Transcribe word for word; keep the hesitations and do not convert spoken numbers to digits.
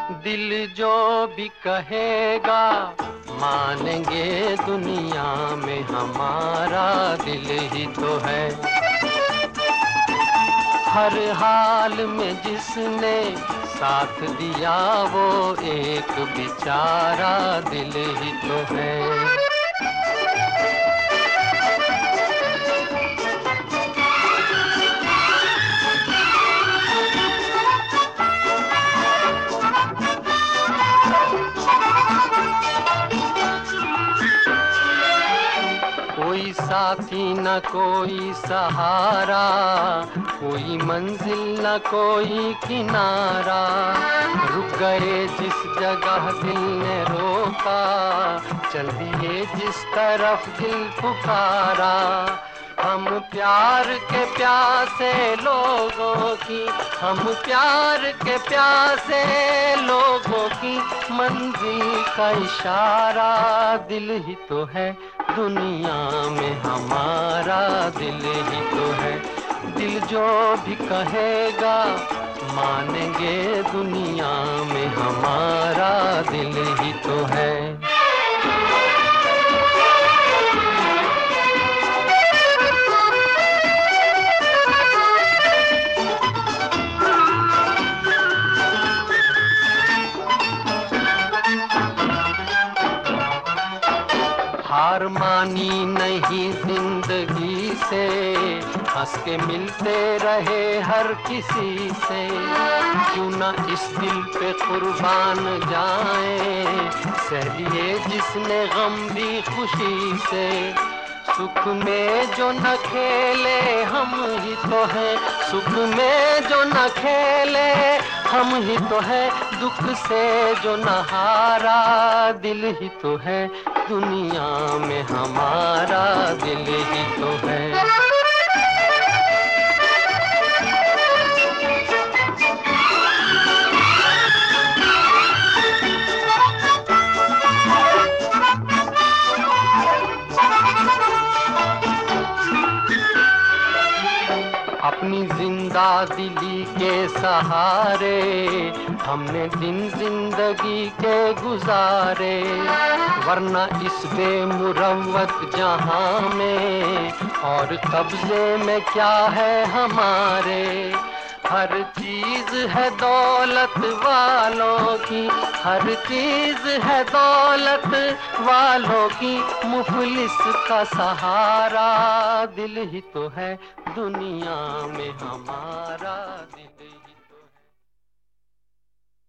दिल जो भी कहेगा मानेंगे, दुनिया में हमारा दिल ही तो है। हर हाल में जिसने साथ दिया वो एक बेचारा दिल ही तो है। कोई साथी न कोई सहारा, कोई मंजिल न कोई किनारा। रुक गए जिस जगह दिल ने रोका, चल दिए जिस तरफ दिल पुकारा। हम प्यार के प्यासे लोगों की, हम प्यार के प्यासे लोगों की मंजिल का इशारा दिल ही तो है। दुनिया में हमारा दिल ही तो है। दिल जो भी कहेगा मानेंगे, दुनिया में हमारा दिल ही तो है। हार मानी नहीं जिंदगी से, हंस के मिलते रहे हर किसी से। क्यों ना इस दिल पे कुर्बान जाए, सह लिए जिसने गम भी खुशी से। सुख में जो न खेले हम ही तो हैं, सुख में जो न खेले हम ही तो है। दुख से जो न हारा दिल ही तो है। दुनिया में हमारा दिल ही तो है। अपनी जिंदा दिली के सहारे हमने दिन जिंदगी के गुजारे। वरना इस बेमुरव्वत जहां में और कब्जे में क्या है हमारे। हर चीज है दौलत वालों की, हर चीज है दौलत वालों की। मुफलिस का सहारा दिल ही तो है। दुनिया में हमारा